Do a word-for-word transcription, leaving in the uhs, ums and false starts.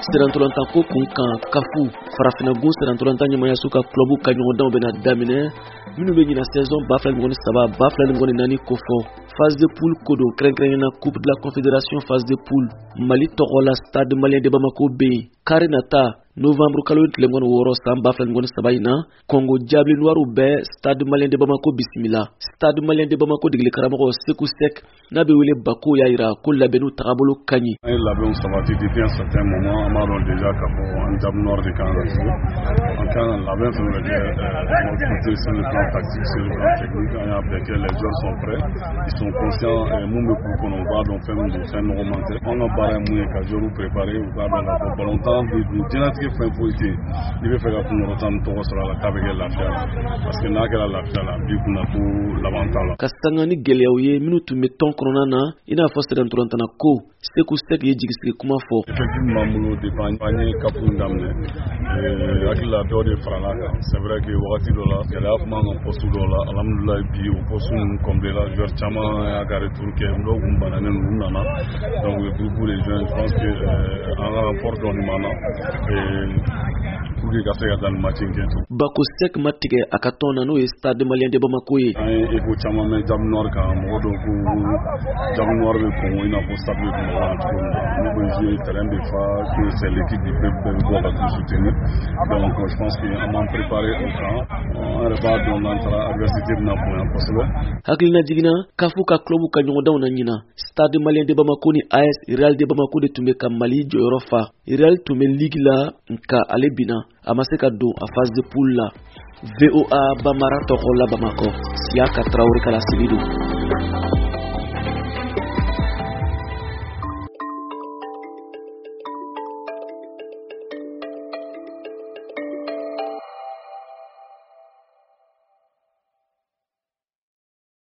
serantolanta ko kun kan kafu farafinagun serantolanta ɲɛmaya su ka club ka ɲɔgɔndanw bɛna daminɛ minnu bɛ ɲina saison ba fila ni mugan ni saba ba fila ni mugan ni naani kofɔ phase de poule ko don kɛrɛnkɛrɛnnena coupe de la confédération phase de poule Mali tɔgɔ la stade malien de Bamako bɛ yen kari nata novembre kalo tile mugan ni wɔɔrɔ san ba fila ni mugan ni saba in na Congo Diable Noirs bɛ stade malien de Bamako bisimila. Stade malien de Bamako degeli karamɔgɔ Sekou Sek n'a bɛ wele Bako y'a yira ko labɛnniw tagabolo ka ɲi. An ye labɛnw sabati depuis un certain moment an b'a dɔn déjà k'a fɔ an Diable Noir de kan ka jouer an kan ka labɛn fɛn fɛn kɛ notre côté sur le plan tactique sur le plan technique an y'a bɛɛ kɛ les joueurs sont prêts ils sont conscients mun bɛ k'u kɔnɔ u b'a dɔn fɛn min don fɛn nɔgɔman tɛ an ka baara ye mun ye ka joueurs préparer u k'a dɔn k'a fɔ ballon-tan bɛ dun diɲɛlatigɛ fɛn foyi tɛ yen i bɛ fɛ ka kunkɔrɔta min tɔgɔ sɔrɔ a la k'a bɛ kɛ lafiya la parce que n'a kɛra lafiya la bi kunna ko laban t'a la. Ka sanga ni gɛlɛyaw ye minnu tun bɛ tɔn kɔnɔna na i n'a fɔ serantolantana ko Sekou Sek ye jigisigi kuma fɔ. Effectivement n bolo depuis an ye kapu in daminɛ hakili la dɔ de farala kan c'est vrai que wagati dɔ la gɛlɛya tun b'an ka poste dɔ la alhamdulilayi bi o poste ninnu comblé la joueur caman y'a ka retour kɛ dɔw kun bananen ninnu nana donc le groupe des joueurs je pense que an ka rapport dɔ nin b'an na pour que ka se ka taa nin match in kɛ. Bako Sek ma tigɛ a ka tɔn na n'o ye stade malien de Bamako ye. An ye écho caman mɛn Diable Noir kan mɔgɔ dɔw ko Diable Noir bɛ Congo i n'a fɔ stade bɛ Congo la cogo min na n'u bɛ jouer terrain bɛ fa que c'est l'équipe du peuple bɛɛ bɛ bɔ ka t'u soutenir donc je pense que an b'an préparer au camp an yɛrɛ b'a dɔn n'an taara adversité bɛna bonya kosɛbɛ. Hakilina jiginna kafu ka club ka ɲɔgɔndanw na ɲina stade malien de Bamako ni A S Real de Bamako de tun bɛ ka Mali jɔyɔrɔ fa. Real tun bɛ ligue la nka ale bina a ma se ka don a phase de poule la. V O A Bamara tɔgɔ la Bamako Siaka Traoré Kala Sibidou.